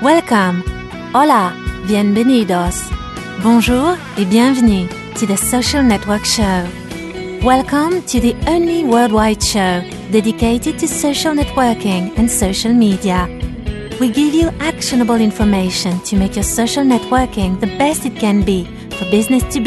Welcome, hola, bienvenidos, bonjour et bienvenue to the Social Network Show. Welcome to the only worldwide show dedicated to social networking and social media. We give you actionable information to make your social networking the best it can be for business to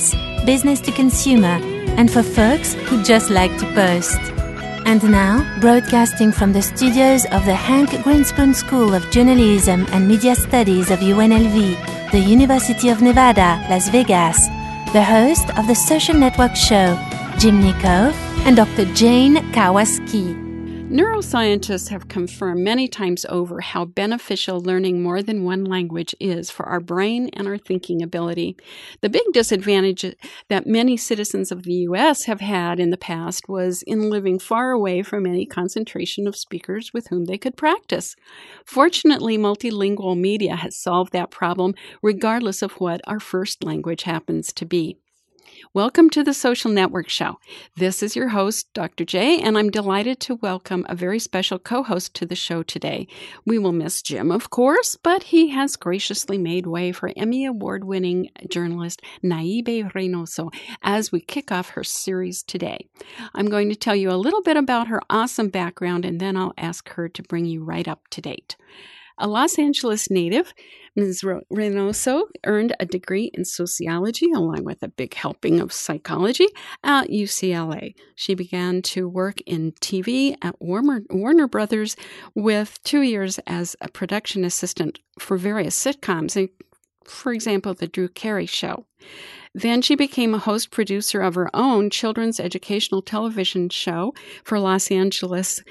consumer, and for folks who just like to post. And now, broadcasting from the studios of the Hank Greenspoon School of Journalism and Media Studies of UNLV, the University of Nevada, Las Vegas, the host of the Social Network Show, Jim Nico, and Dr. Jane Kawasaki. Neuroscientists have confirmed many times over how beneficial learning more than one language is for our brain and our thinking ability. The big disadvantage that many citizens of the U.S. have had in the past was in living far away from any concentration of speakers with whom they could practice. Fortunately, multilingual media has solved that problem regardless of what our first language happens to be. Welcome to the Social Network Show. This is your host, Dr. J, and I'm delighted to welcome a very special co-host to the show today. We will miss Jim, of course, but he has graciously made way for Emmy Award-winning journalist Naibe Reynoso as we kick off her series today. I'm going to tell you a little bit about her awesome background, and then I'll ask her to bring you right up to date. A Los Angeles native, Ms. Reynoso earned a degree in sociology along with a big helping of psychology at UCLA. She began to work in TV at Warner Brothers with 2 years as a production assistant for various sitcoms, for example, The Drew Carey Show. Then she became a host-producer of her own children's educational television show for Los Angeles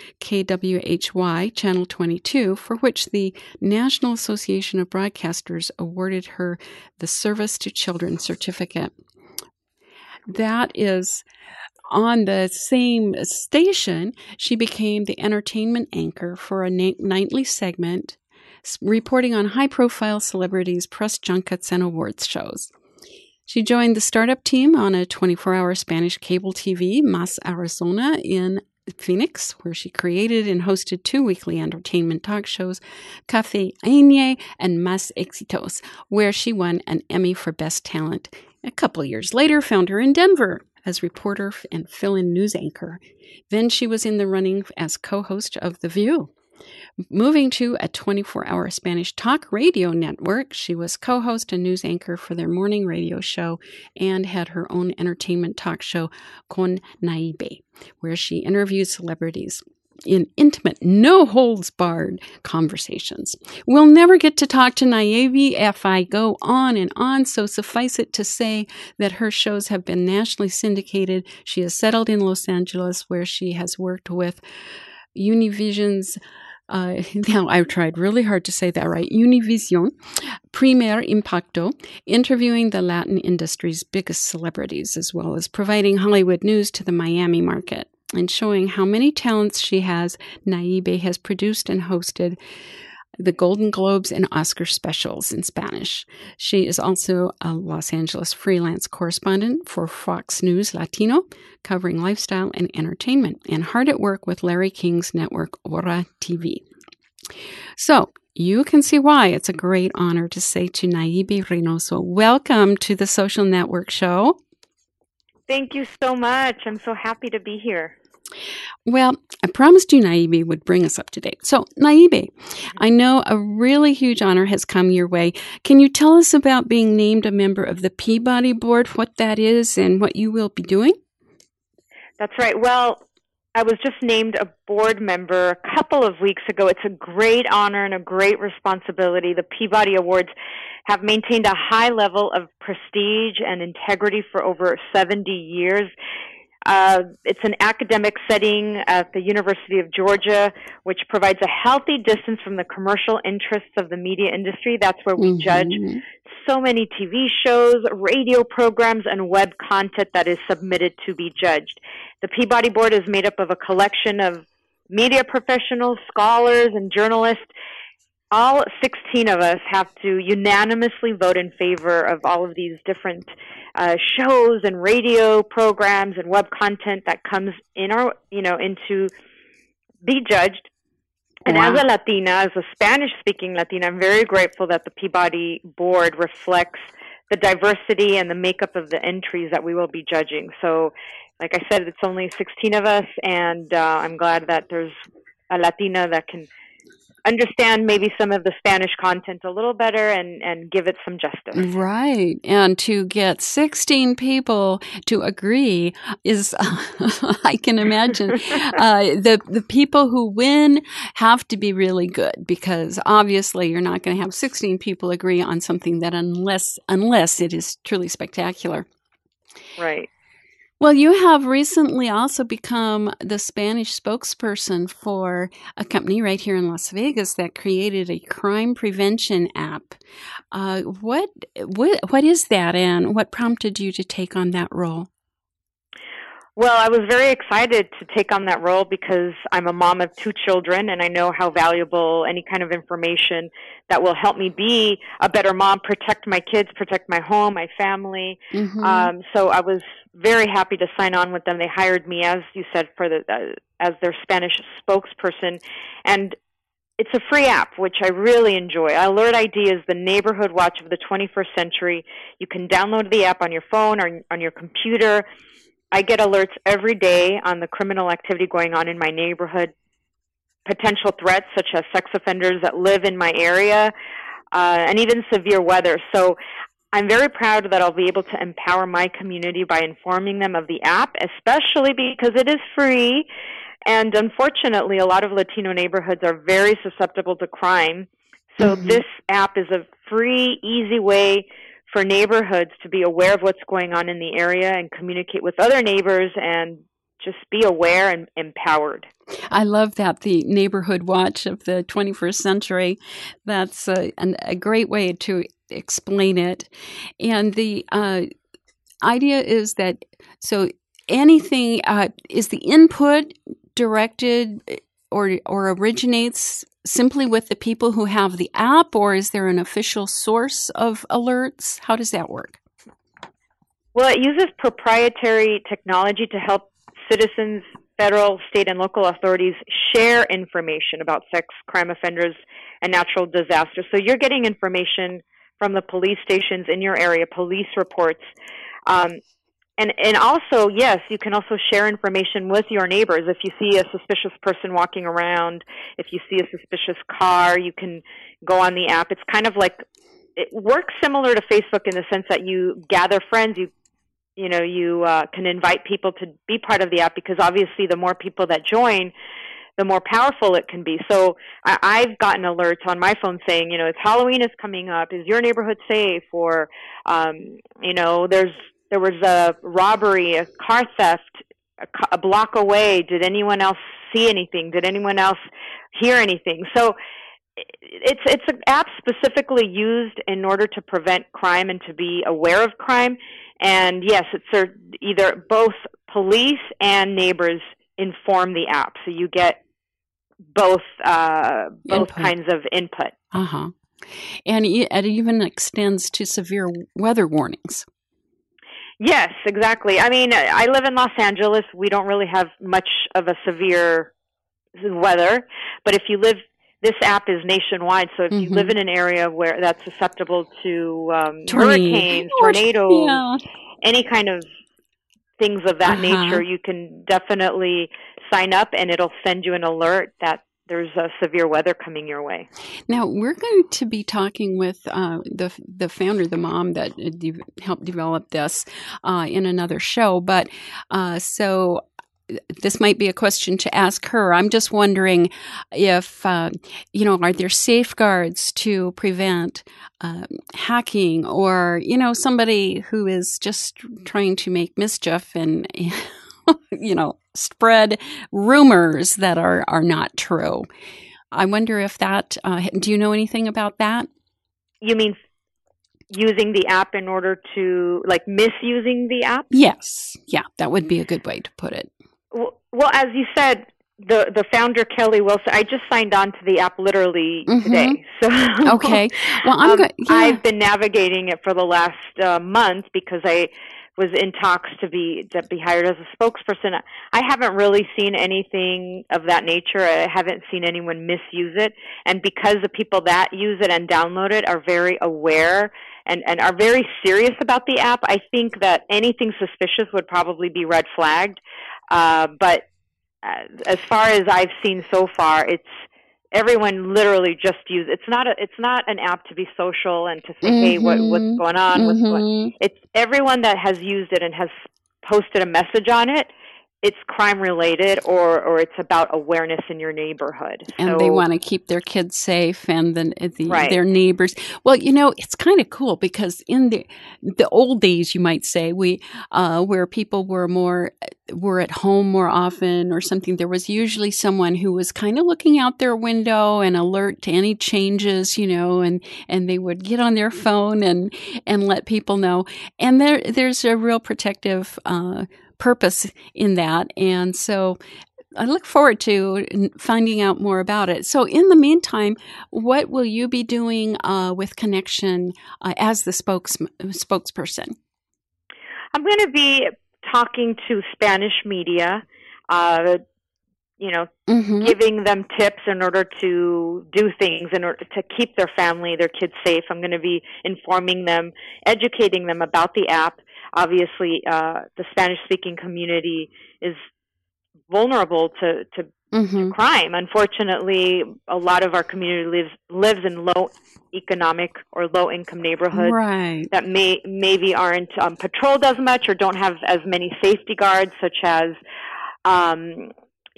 KWHY Channel 22, for which the National Association of Broadcasters awarded her the Service to Children certificate. That is, on the same station, she became the entertainment anchor for a nightly segment reporting on high-profile celebrities, press junkets, and awards shows. She joined the startup team on a 24-hour Spanish cable TV, Más Arizona, in Phoenix, where she created and hosted 2 weekly entertainment talk shows, Café Aine and Más Éxitos, where she won an Emmy for Best Talent. A couple years later, found her in Denver as reporter and fill-in news anchor. Then she was in the running as co-host of The View. Moving to a 24-hour Spanish talk radio network, she was co-host and news anchor for their morning radio show and had her own entertainment talk show, Con Naibe, where she interviewed celebrities in intimate, no-holds-barred conversations. We'll never get to talk to Naibe if I go on and on, so suffice it to say that her shows have been nationally syndicated. She has settled in Los Angeles, where she has worked with Univision's now, I've tried really hard to say that right. Univision, Primer Impacto, interviewing the Latin industry's biggest celebrities, as well as providing Hollywood news to the Miami market. And showing how many talents she has, Naibe has produced and hosted the Golden Globes and Oscar specials in Spanish. She is also a Los Angeles freelance correspondent for Fox News Latino, covering lifestyle and entertainment, and hard at work with Larry King's network Ora TV. So, you can see why it's a great honor to say to Naibe Reynoso, welcome to the Social Network Show. Thank you so much. I'm so happy to be here. Well, I promised you Naibe would bring us up to date. So, Naibe, I know a really huge honor has come your way. Can you tell us about being named a member of the Peabody Board, what that is, and what you will be doing? That's right. Well, I was just named a board member a couple of weeks ago. It's a great honor and a great responsibility. The Peabody Awards have maintained a high level of prestige and integrity for over 70 years. It's an academic setting at the University of Georgia, which provides a healthy distance from the commercial interests of the media industry. That's where we judge so many TV shows, radio programs, and web content that is submitted to be judged. The Peabody Board is made up of a collection of media professionals, scholars, and journalists. All 16 of us have to unanimously vote in favor of all of these different shows and radio programs and web content that comes in our, into be judged. And Wow. as a Latina, as a Spanish-speaking Latina, I'm very grateful that the Peabody board reflects the diversity and the makeup of the entries that we will be judging. So, like I said, it's only 16 of us, and I'm glad that there's a Latina that can understand maybe some of the Spanish content a little better and give it some justice. Right. And to get 16 people to agree is, I can imagine, the people who win have to be really good, because obviously you're not going to have 16 people agree on something that unless it is truly spectacular. Right. Well, you have recently also become the Spanish spokesperson for a company right here in Las Vegas that created a crime prevention app. What is that, and what prompted you to take on that role? Well, I was very excited to take on that role because I'm a mom of 2 children, and I know how valuable any kind of information that will help me be a better mom, protect my kids, protect my home, my family. Mm-hmm. So I was very happy to sign on with them. They hired me, as you said, for as their Spanish spokesperson, and it's a free app, which I really enjoy. Alert ID is the neighborhood watch of the 21st century. You can download the app on your phone or on your computer. I get alerts every day on the criminal activity going on in my neighborhood, potential threats such as sex offenders that live in my area, and even severe weather. So I'm very proud that I'll be able to empower my community by informing them of the app, especially because it is free. And unfortunately, a lot of Latino neighborhoods are very susceptible to crime. So this app is a free, easy way for neighborhoods to be aware of what's going on in the area and communicate with other neighbors and just be aware and empowered. I love that, the neighborhood watch of the 21st century. That's a great way to explain it. And the idea is that, so anything, is the input directed or originates simply with the people who have the app, or is there an official source of alerts? How does that work? Well, it uses proprietary technology to help citizens, federal, state, and local authorities share information about sex, crime offenders, and natural disasters. So you're getting information from the police stations in your area, police reports. And also, yes, you can also share information with your neighbors. If you see a suspicious person walking around, if you see a suspicious car, you can go on the app. It's kind of like, it works similar to Facebook in the sense that you gather friends, you can invite people to be part of the app, because obviously the more people that join, the more powerful it can be. So I've gotten alerts on my phone saying, it's Halloween is coming up. Is your neighborhood safe? Or, there was a robbery, a car theft a block away. Did anyone else see anything? Did anyone else hear anything? So it's an app specifically used in order to prevent crime and to be aware of crime. And yes, it's either both police and neighbors inform the app. So you get both kinds of input. Uh-huh. And it even extends to severe weather warnings. Yes, exactly. I mean, I live in Los Angeles. We don't really have much of a severe weather, but this app is nationwide, so if you live in an area where that's susceptible to hurricanes, tornadoes, any kind of things of that nature, you can definitely sign up and it'll send you an alert that there's a severe weather coming your way. Now, we're going to be talking with the founder, the mom that helped develop this in another show. But so this might be a question to ask her. I'm just wondering if, are there safeguards to prevent hacking or, somebody who is just trying to make mischief and, spread rumors that are not true. I wonder if that, do you know anything about that? You mean using the app in order to, misusing the app? Yes. Yeah, that would be a good way to put it. Well, as you said, the founder, Kelly Wilson, I just signed on to the app literally today. So okay. Well, I've been navigating it for the last month because I was in talks to be hired as a spokesperson. I haven't really seen anything of that nature. I haven't seen anyone misuse it. And because the people that use it and download it are very aware and are very serious about the app, I think that anything suspicious would probably be red flagged. But as far as I've seen so far, everyone literally just it's not an app to be social and to say, hey, what's going on? It's everyone that has used it and has posted a message on it. It's crime related or it's about awareness in your neighborhood. And they want to keep their kids safe and Right. their neighbors. Well, it's kind of cool because in the old days, you might say, where people were at home more often or something, there was usually someone who was kind of looking out their window and alert to any changes, and they would get on their phone and let people know. And there's a real protective purpose in that. And so I look forward to finding out more about it. So in the meantime, what will you be doing with Connection as the spokesperson? I'm going to be talking to Spanish media, giving them tips in order to do things, in order to keep their family, their kids safe. I'm going to be informing them, educating them about the app. Obviously, the Spanish-speaking community is vulnerable to crime. Unfortunately, a lot of our community lives in low economic or low income neighborhoods that maybe aren't patrolled as much or don't have as many safety guards, such as an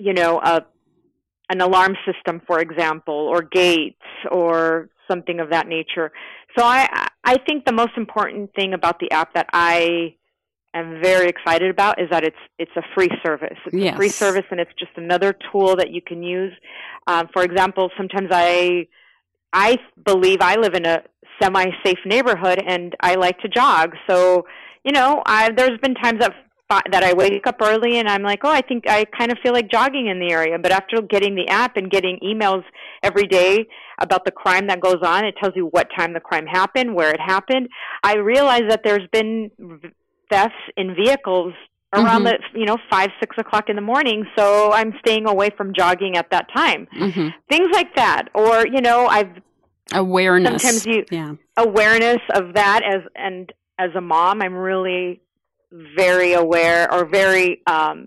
alarm system, for example, or gates or something of that nature. So I think the most important thing about the app that I am very excited about is that it's a free service. It's a free service, and it's just another tool that you can use. For example, sometimes I believe I live in a semi-safe neighborhood, and I like to jog. So, there's been times that I wake up early and I'm like, I think I kind of feel like jogging in the area. But after getting the app and getting emails every day about the crime that goes on, it tells you what time the crime happened, where it happened. I realize that there's been thefts in vehicles around 5, 6 o'clock in the morning. So I'm staying away from jogging at that time. Things like that. Or, awareness. Sometimes awareness of that as a mom, I'm really very aware or very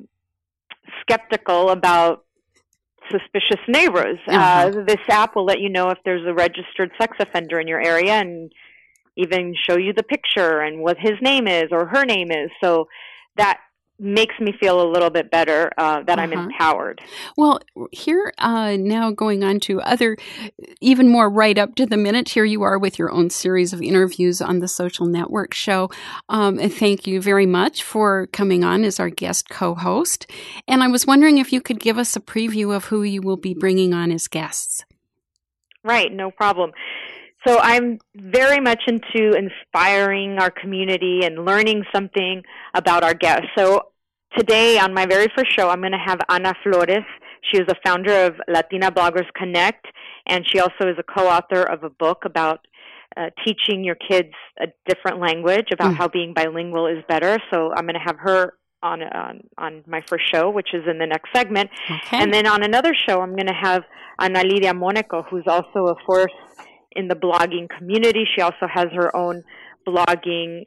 skeptical about suspicious neighbors. This app will let you know if there's a registered sex offender in your area and even show you the picture and what his name is or her name is. So that makes me feel a little bit better that I'm empowered. Well, here now going on to other, even more right up to the minute, here you are with your own series of interviews on the Social Network Show. And thank you very much for coming on as our guest co-host. And I was wondering if you could give us a preview of who you will be bringing on as guests. Right, no problem. So I'm very much into inspiring our community and learning something about our guests. So today on my very first show, I'm going to have Ana Flores. She is the founder of Latina Bloggers Connect, and she also is a co-author of a book about teaching your kids a different language, about how being bilingual is better. So I'm going to have her on my first show, which is in the next segment. Okay. And then on another show, I'm going to have Ana Lidia Monaco, who's also a force in the blogging community. She also has her own blogging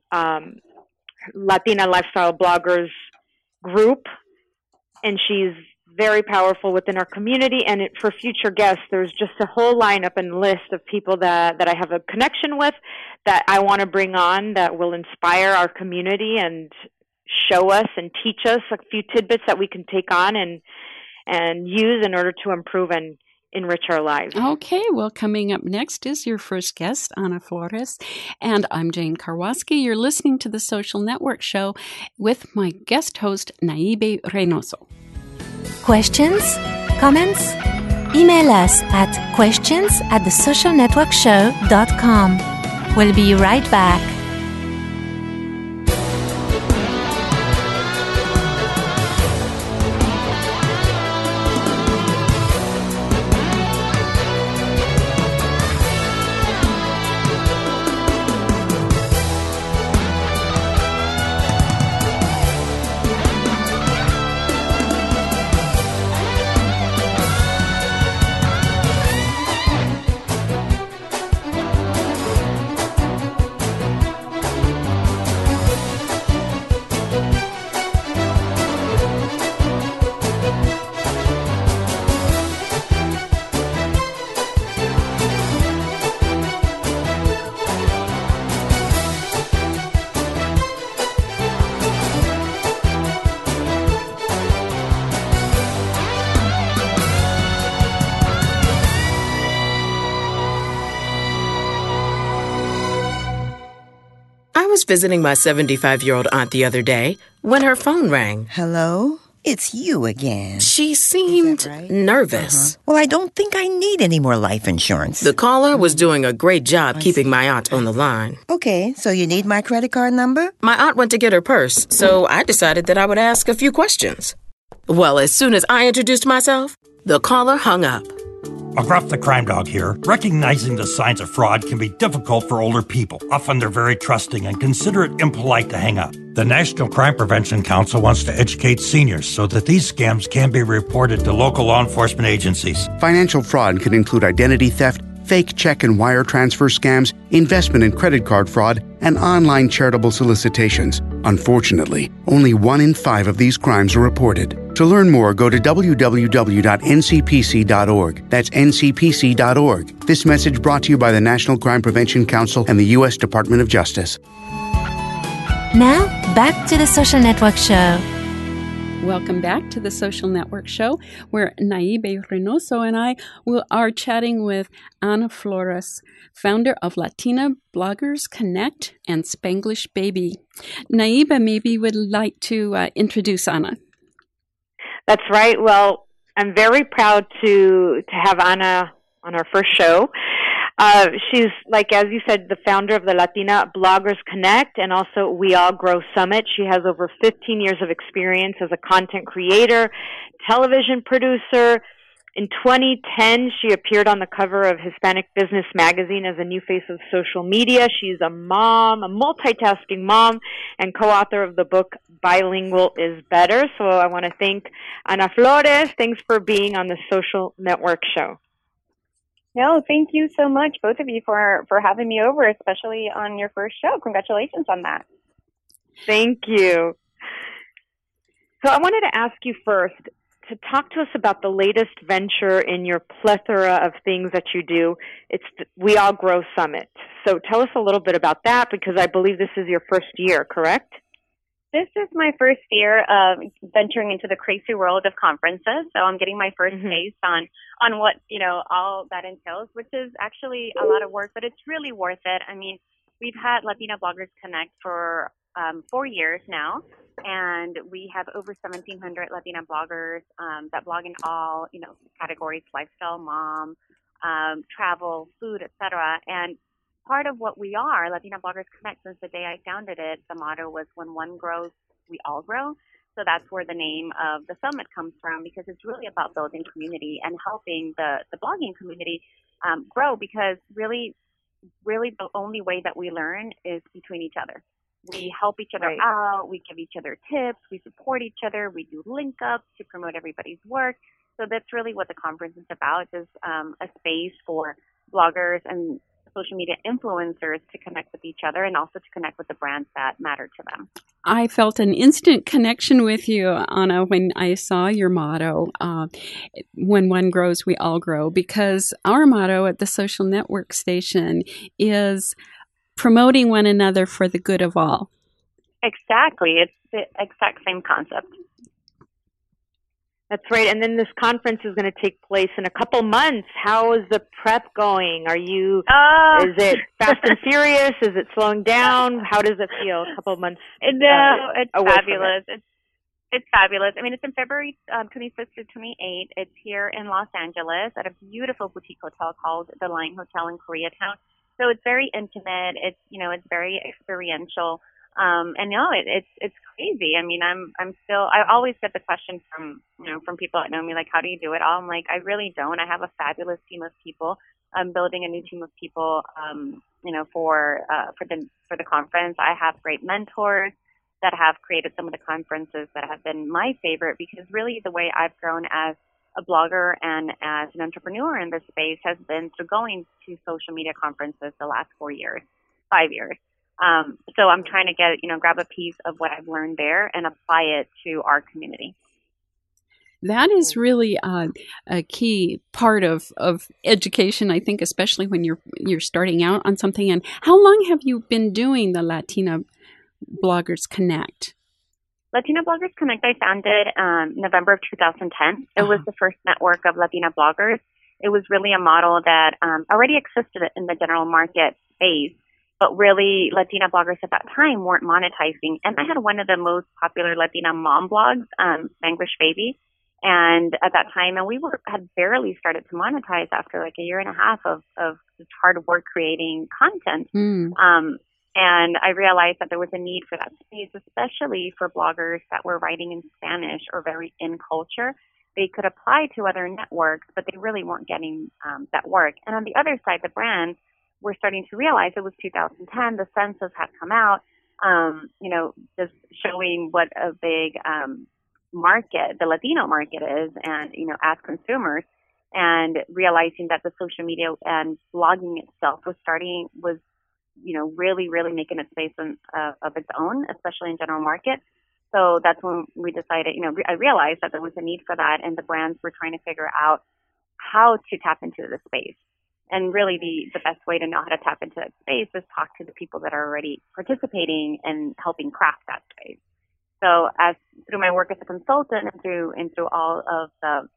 Latina Lifestyle Bloggers group, and she's very powerful within our community. And for future guests, there's just a whole lineup and list of people that I have a connection with that I want to bring on that will inspire our community and show us and teach us a few tidbits that we can take on and use in order to improve and enrich our lives. Okay, well, coming up next is your first guest, Ana Flores, and I'm Jane Karwoski. You're listening to the Social Network Show with my guest host, Naibe Reynoso. Questions? Comments? Email us at questions@thesocialnetworkshow.com. We'll be right back. was visiting my 75-year-old aunt the other day when her phone rang. Hello? It's you again. She seemed right? nervous. Well, I don't think I need any more life insurance. The caller was doing a great job keeping my aunt on the line. Okay, so you need my credit card number? My aunt went to get her purse, so I decided that I would ask a few questions. Well, as soon as I introduced myself, the caller hung up. McGruff the Crime Dog here. Recognizing the signs of fraud can be difficult for older people. Often they're very trusting and consider it impolite to hang up. The National Crime Prevention Council wants to educate seniors so that these scams can be reported to local law enforcement agencies. Financial fraud can include identity theft, fake check and wire transfer scams, investment and credit card fraud, and online charitable solicitations. Unfortunately, only 1 in 5 of these crimes are reported. To learn more, go to www.ncpc.org. That's ncpc.org. This message brought to you by the National Crime Prevention Council and the U.S. Department of Justice. Now, back to the Social Network Show. Welcome back to the Social Network Show, where Naibe Reynoso and I are chatting with Ana Flores, founder of Latina Bloggers Connect and Spanglish Baby. Naiba maybe would like to introduce Ana. That's right. Well, I'm very proud to have Ana on our first show. She's, like, as you said, the founder of the Latina Bloggers Connect and also We All Grow Summit. She has over 15 years of experience as a content creator, television producer. In 2010, she appeared on the cover of Hispanic Business Magazine as a new face of social media. She's a mom, a multitasking mom, and co-author of the book Bilingual is Better. So I want to thank Ana Flores. Thanks for being on the Social Network Show. No, thank you so much, both of you, for having me over, especially on your first show. Congratulations on that. Thank you. So I wanted to ask you first to talk to us about the latest venture in your plethora of things that you do. It's the We All Grow Summit. So tell us a little bit about that, because I believe this is your first year, correct? This is my first year of venturing into the crazy world of conferences. So I'm getting my first taste on what, all that entails, which is actually a lot of work, but it's really worth it. I mean, we've had Latina Bloggers Connect for 4 years now, and we have over 1,700 Latina bloggers that blog in all, categories: lifestyle, mom, travel, food, etc. And part of what we are, Latina Bloggers Connect, since the day I founded it, the motto was when one grows, we all grow. So that's where the name of the summit comes from, because it's really about building community and helping the blogging community grow, because really the only way that we learn is between each other. We help each other out, we give each other tips, we support each other, we do link ups to promote everybody's work. So that's really what the conference is about, is a space for bloggers and social media influencers to connect with each other and also to connect with the brands that matter to them. I felt an instant connection with you, Ana, when I saw your motto, when one grows, we all grow, because our motto at the Social Network Station is promoting one another for the good of all. Exactly. It's the exact same concept. That's right. And then this conference is going to take place in a couple months. How is the prep going? Is it fast and furious? Is it slowing down? How does it feel a couple of months? No, it's fabulous. It's fabulous. I mean, it's in February 25th through 28th. It's here in Los Angeles at a beautiful boutique hotel called The Line Hotel in Koreatown. So it's very intimate. It's very experiential. And no, it's crazy. I mean, I always get the question from people that know me, like, how do you do it all? I'm like, I really don't. I have a fabulous team of people. I'm building a new team of people, for the conference. I have great mentors that have created some of the conferences that have been my favorite, because really the way I've grown as a blogger and as an entrepreneur in this space has been through going to social media conferences the last 5 years. So I'm trying to grab a piece of what I've learned there and apply it to our community. That is really a key part of education, I think, especially when you're starting out on something. And how long have you been doing the Latina Bloggers Connect? Latina Bloggers Connect, I founded November of 2010. It was the first network of Latina bloggers. It was really a model that already existed in the general market space. But really, Latina bloggers at that time weren't monetizing. And I had one of the most popular Latina mom blogs, Spanglish Baby. And at that time, and we had barely started to monetize after like a year and a half of just hard work creating content. And I realized that there was a need for that space, especially for bloggers that were writing in Spanish or very in culture. They could apply to other networks, but they really weren't getting that work. And on the other side, the brands were starting to realize it was 2010. The census had come out, just showing what a big market the Latino market is, and as consumers, and realizing that the social media and blogging itself was really making a space of its own, especially in general market. So that's when we decided, I realized that there was a need for that, and the brands were trying to figure out how to tap into the space. And really the best way to know how to tap into that space is talk to the people that are already participating and helping craft that space. So through my work as a consultant and through all of the,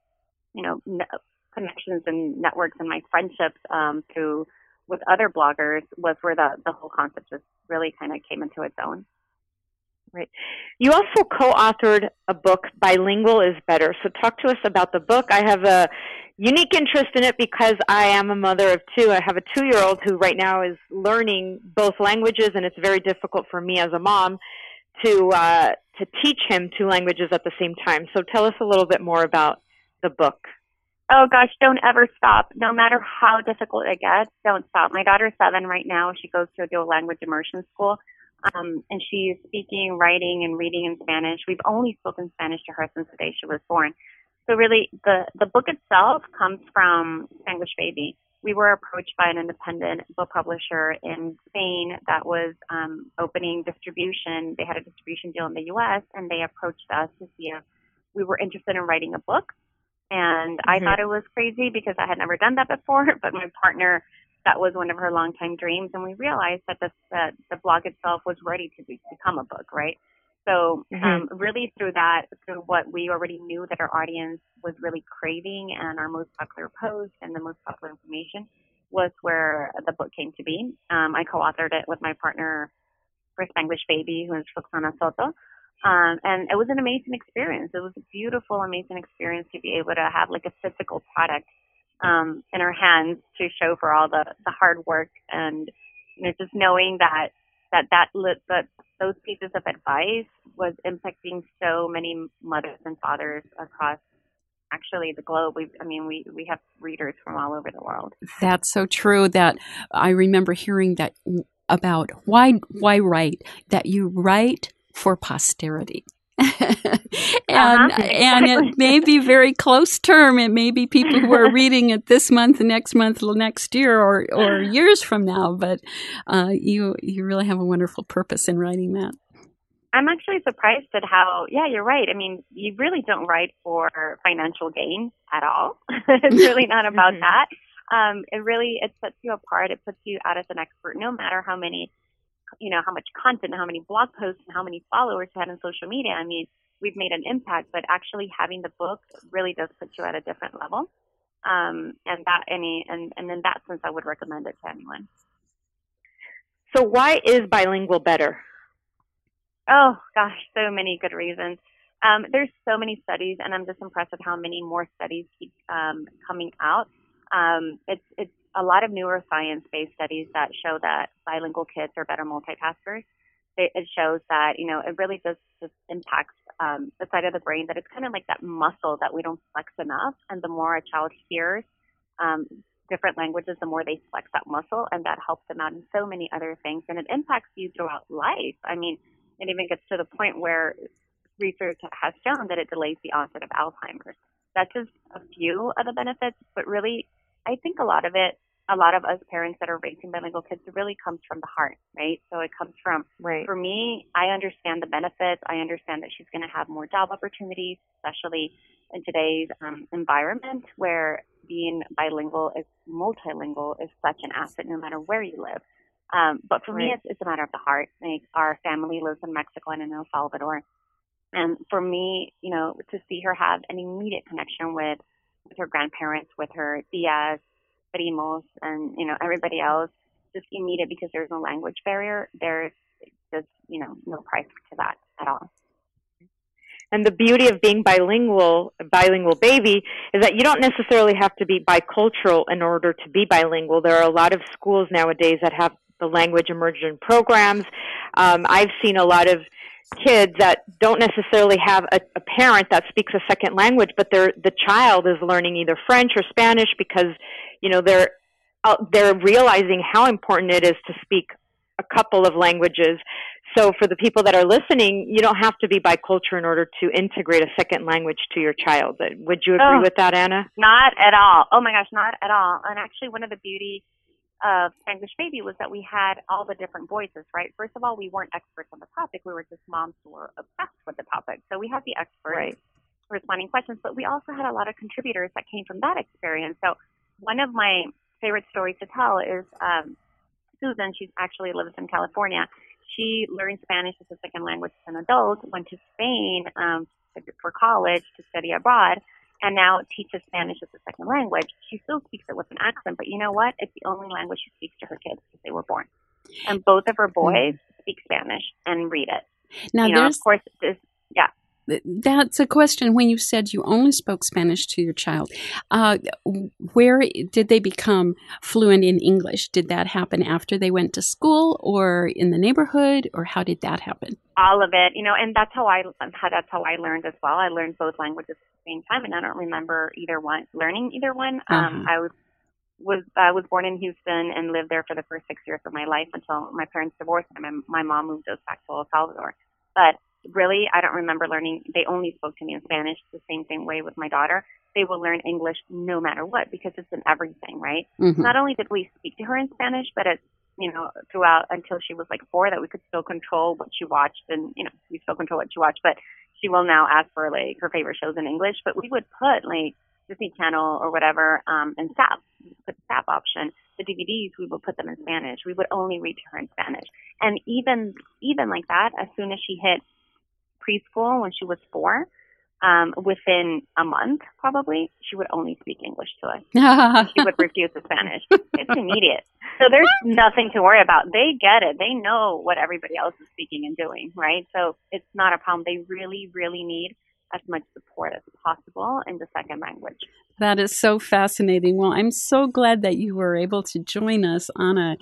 connections and networks and my friendships with other bloggers was where the whole concept just really kind of came into its own. Right. You also co-authored a book, Bilingual is Better. So talk to us about the book. I have a unique interest in it because I am a mother of two. I have a 2-year-old who right now is learning both languages, and it's very difficult for me as a mom to teach him 2 languages at the same time. So tell us a little bit more about the book. Oh gosh, don't ever stop. No matter how difficult it gets, don't stop. My daughter's 7 right now. She goes to a dual language immersion school. And she's speaking, writing, and reading in Spanish. We've only spoken Spanish to her since the day she was born. So really, the book itself comes from Spanglish Baby. We were approached by an independent book publisher in Spain that was opening distribution. They had a distribution deal in the U.S., and they approached us to see if we were interested in writing a book. And I thought it was crazy because I had never done that before, but my partner, that was one of her longtime dreams, and we realized that the blog itself was ready to become a book, right? So really through what we already knew that our audience was really craving, and our most popular post and the most popular information was where the book came to be. I co-authored it with my partner for Spanglish Baby, who is Roxana Soto. And it was an amazing experience. It was a beautiful, amazing experience to be able to have like a physical product in our hands to show for all the hard work, and just knowing that those pieces of advice was impacting so many mothers and fathers across actually the globe. We have readers from all over the world. That's so true. That I remember hearing that about why write, that you write for posterity. And it may be very close term. It may be people who are reading it this month, next year, or years from now. But you really have a wonderful purpose in writing that. I'm actually surprised at how, you're right. I mean, you really don't write for financial gain at all. It's really not about that. It sets you apart. It puts you out as an expert, no matter how much content, how many blog posts, and how many followers you had on social media. I mean, we've made an impact, but actually having the book really does put you at a different level. And in that sense, I would recommend it to anyone. So why is Bilingual better? Oh gosh, so many good reasons. There's so many studies, and I'm just impressed with how many more studies keep coming out. It's a lot of neuroscience-based studies that show that bilingual kids are better multitaskers. It shows that, it really does just impact the side of the brain that it's kind of like that muscle that we don't flex enough. And the more a child hears different languages, the more they flex that muscle, and that helps them out in so many other things. And it impacts you throughout life. I mean, it even gets to the point where research has shown that it delays the onset of Alzheimer's. That's just a few of the benefits, but really, I think a lot of us parents that are raising bilingual kids, it really comes from the heart, right? So it comes from, for me, I understand the benefits. I understand that she's going to have more job opportunities, especially in today's environment where being multilingual is such an asset no matter where you live. But for me, it's a matter of the heart. Like, our family lives in Mexico and in El Salvador. And for me, to see her have an immediate connection with her grandparents, with her tias, primos, and, everybody else, just immediate because there's no language barrier. There's just, no price to that at all. And the beauty of being bilingual baby, is that you don't necessarily have to be bicultural in order to be bilingual. There are a lot of schools nowadays that have the language immersion programs. I've seen a lot of kids that don't necessarily have a parent that speaks a second language, but the child is learning either French or Spanish because, they're realizing how important it is to speak a couple of languages. So for the people that are listening, you don't have to be bicultural in order to integrate a second language to your child. Would you agree with that, Anna? Not at all. Oh my gosh, not at all. And actually one of the beauty of Spanglish Baby was that we had all the different voices, right? First of all, we weren't experts on the topic. We were just moms who were obsessed with the topic. So we had the experts responding questions, but we also had a lot of contributors that came from that experience. So one of my favorite stories to tell is Susan. She actually lives in California. She learned Spanish as a second language as an adult, went to Spain for college to study abroad, and now teaches Spanish as a second language. She still speaks it with an accent, but you know what? It's the only language she speaks to her kids since they were born. And both of her boys speak Spanish and read it. Now, of course, that's a question. When you said you only spoke Spanish to your child, where did they become fluent in English? Did that happen after they went to school or in the neighborhood, or how did that happen? All of it, and that's how I learned as well. I learned both languages at the same time, and I don't remember learning either one. I was born in Houston and lived there for the first 6 years of my life until my parents divorced and my mom moved us back to El Salvador. But really, I don't remember learning. They only spoke to me in Spanish, the same way with my daughter. They will learn English no matter what because it's in everything, right? Mm-hmm. Not only did we speak to her in Spanish, but it's, throughout until she was like 4 that we could still control what she watched and, we still control what she watched. But she will now ask for like her favorite shows in English, but we would put like Disney Channel or whatever and SAP, put the SAP option. The DVDs, we would put them in Spanish. We would only read to her in Spanish. And even like that, as soon as she hit preschool when she was 4, within a month probably, she would only speak English to us. She would refuse the Spanish. It's immediate. So there's nothing to worry about. They get it. They know what everybody else is speaking and doing, right? So it's not a problem. They really, really need as much support as possible in the second language. That is so fascinating. Well, I'm so glad that you were able to join us, Anna.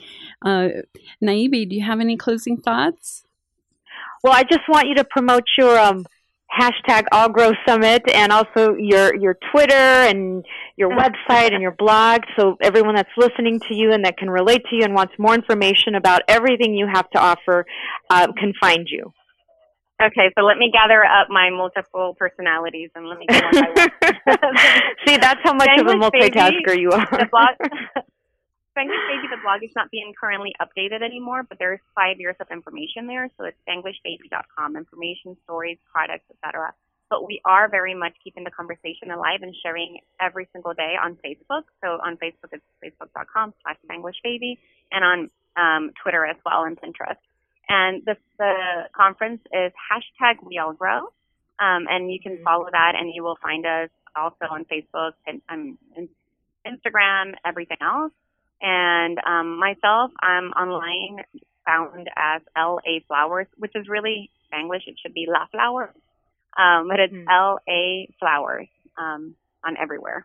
Naibi, do you have any closing thoughts? Well, I just want you to promote your hashtag All Grow Summit and also your Twitter and your website and your blog, so everyone that's listening to you and that can relate to you and wants more information about everything you have to offer can find you. Okay, so let me gather up my multiple personalities and let me go one by one. See, that's how much of a multitasker you are. The blog, Spanglish Baby, the blog is not being currently updated anymore, but there's 5 years of information there, so it's SpanglishBaby.com, information, stories, products, etc. But we are very much keeping the conversation alive and sharing every single day on Facebook. So on Facebook, it's facebook.com/SpanglishBaby, and on Twitter as well and Pinterest. And the conference is #WeAllGrow, and you can follow that, and you will find us also on Facebook and Instagram, everything else. And myself, I'm online, found as L.A. Flowers, which is really Spanglish. It should be La Flower, but it's L.A. Flowers on everywhere.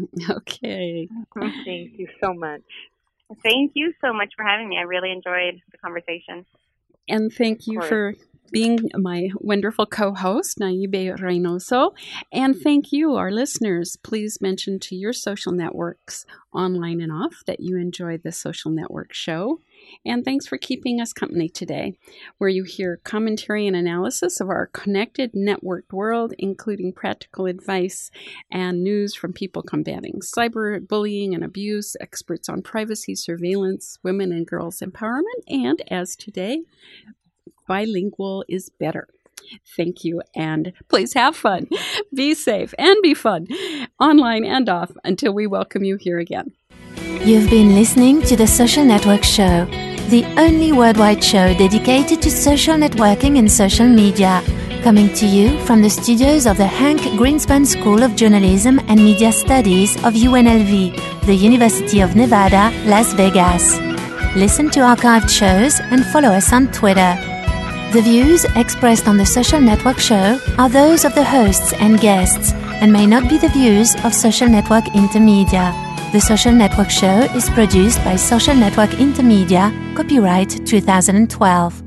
Okay. Thank you so much. Thank you so much for having me. I really enjoyed the conversation. And thank you for being my wonderful co-host, Naibi Reynoso. And thank you, our listeners. Please mention to your social networks, online and off, that you enjoy the Social Network Show. And thanks for keeping us company today, where you hear commentary and analysis of our connected, networked world, including practical advice and news from people combating cyberbullying and abuse, experts on privacy, surveillance, women and girls empowerment, and as today, bilingual is better. Thank you, and please have fun, be safe, and be fun, online and off, until we welcome you here again. You've been listening to The Social Network Show, the only worldwide show dedicated to social networking and social media, coming to you from the studios of the Hank Greenspan School of Journalism and Media Studies of UNLV, the University of Nevada, Las Vegas. listen to archived shows, and follow us on Twitter. The views expressed on the Social Network Show are those of the hosts and guests and may not be the views of Social Network Intermedia. The Social Network Show is produced by Social Network Intermedia, copyright 2012.